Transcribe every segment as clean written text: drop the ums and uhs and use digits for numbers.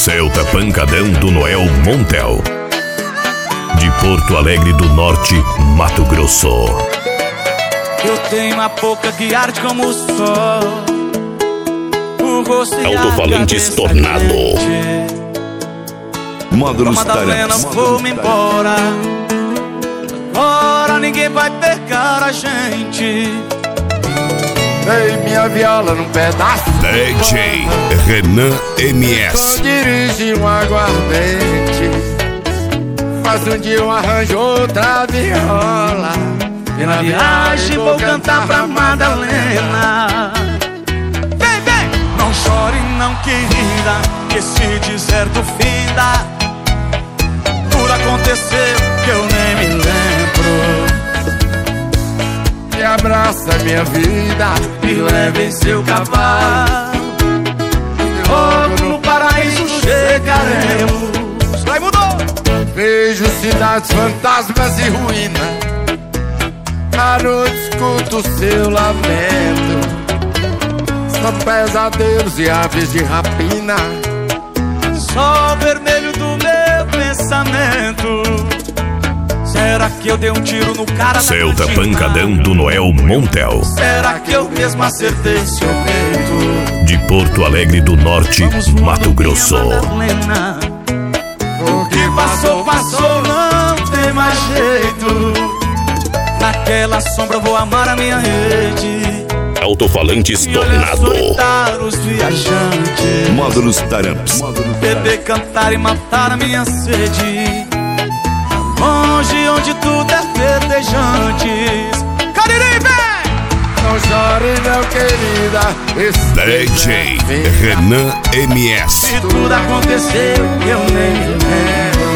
Ceuta Pancadão do Noel Montel, de Porto Alegre do Norte, Mato Grosso. Eu tenho uma boca que arde como o sol, o rosto e Alto-falantes a Tornado. Módulos Madalena, vou-me embora. Agora ninguém vai pegar a gente. Ei, minha viola num pedaço DJ Renan MS. eu dirigi um aguardente, mas um dia eu arranjo outra viola. E na viagem vou cantar pra Madalena. Vem, vem! Não chore não, querida, que se deserto finda. Tudo aconteceu que eu nem me lembro. Me abraça, minha vida, Me leve em seu cavalo, logo no paraíso chegaremos. Vai, mudou! vejo cidades, fantasmas e ruínas. À noite escuto o seu lamento, são pesadelos e aves de rapina. Sol vermelho do meu pensamento. Será que eu dei um tiro no cara da Ceuta cantina? Pancadão do Noel Montel, Será que eu mesmo acertei seu peito? de Porto Alegre do Norte, Vamos voando, Mato Grosso. minha Madalena. O que passou, passou, não tem mais jeito. Naquela sombra eu vou amar a minha rede Alto-falantes e olhar Tornado. solitar os viajantes. Módulos Taramps. Beber, cantar e matar a minha sede. Longe onde tudo é verdejante. Cariri, vem! Não chore não, querida, esse DJ deserto finda. Renan MS. Se tudo aconteceu eu nem me lembro.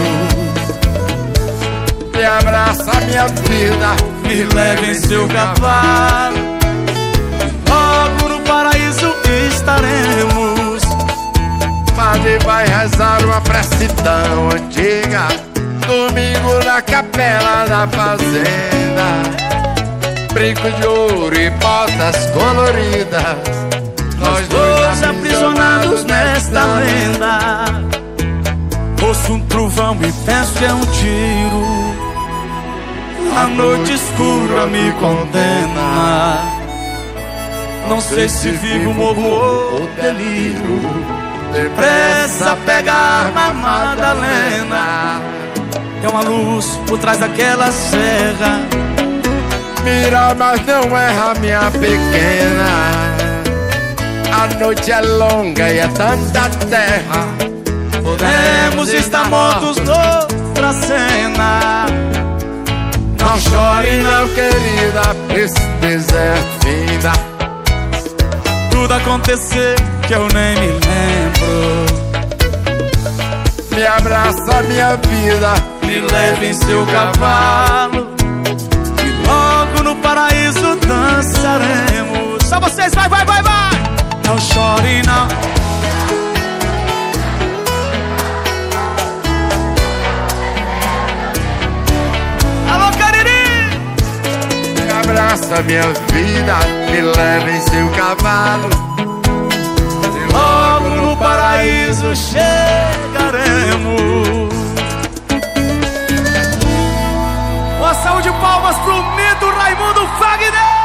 Me abraça, minha vida, Me leve em seu cavalo, logo no paraíso estaremos. Padre vai rezar uma prece tão antiga, domingo na capela da fazenda. Brinco de ouro e botas coloridas, Nós dois aprisionados nesta lenda. Ouço um trovão e penso que é um tiro. A noite escura me condena. Não sei se vivo, morro ou delírio. Pressa pegar na Madalena. Tem uma luz por trás daquela serra. mira, mas não erra, minha pequena. A noite é longa e é tanta terra, Podemos estar mortos noutra cena. não chore não, querida, esse deserto finda. Tudo aconteceu que eu nem me lembro. Me abraça, minha vida, Me leve em seu cavalo e logo no paraíso dançaremos. Só vocês, vai, vai, vai, vai! Não chore não. Alô, Cariri! me abraça, minha vida, me leva em seu cavalo. Logo no paraíso chegaremos. Uma salva de palmas pro mito Raimundo Fagner!